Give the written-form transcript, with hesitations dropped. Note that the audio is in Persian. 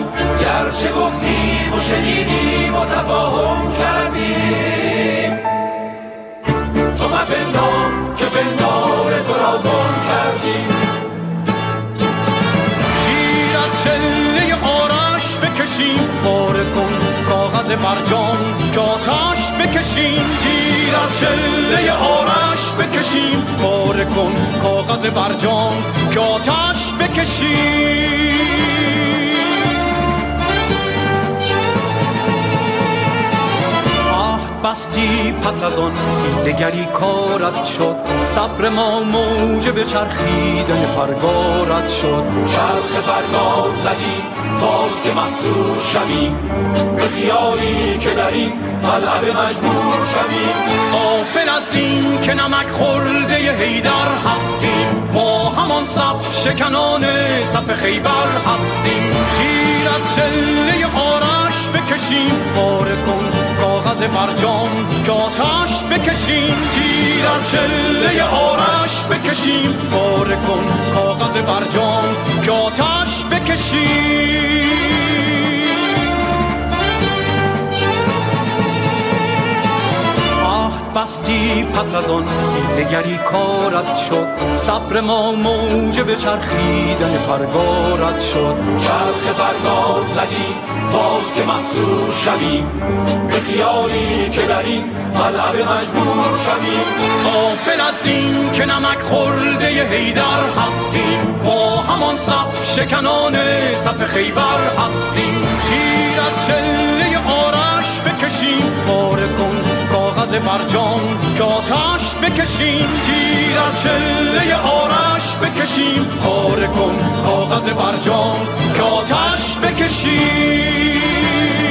کردیم، گرچه گفتیم و شنیدیم و تفاهم کردیم. تو مپندار که پندار تو را گم کردیم. تیر از چله آرش بکشیم، پاره کن کاغذ برجام که آتش بکشیم. تیر از چله آرش بکشیم، پاره کن کاغذ برجام که آتش بکشیم. بستی پس از آن دگری کارت شد، صبر ما موجب چرخیدن پرگارت شد. چرخ پرگار زدیم باز که محصور شویم، به خیالی که در این قلعه مجبور شویم. غافل از این که نمک خورده حیدر هستیم، ما همان صف شکنان صف خیبر هستیم. تیر از چله آرش بکشیم، پاره کن کاغذ برجام که آتش بکشیم. تیر از چله آرش بکشیم، پاره کن کاغذ برجام که آتش بکشیم. بستی پس از آن دگری کارت شد، صبر ما موجب چرخیدن پرگارت شد. چرخ پرگار زدیم باز که محصور شویم، به خیالی که در این قلعه مجبور شویم. غافل از این که نمک خورده حیدر هستیم، ما همان صف شکنان صف خیبر هستیم. تیر از چله آرش بکشیم، پاره کن کاغذ برجام که آتش بکشیم. تیر از چله آرش بکشیم، پاره کن کاغذ برجام که آتش بکشیم.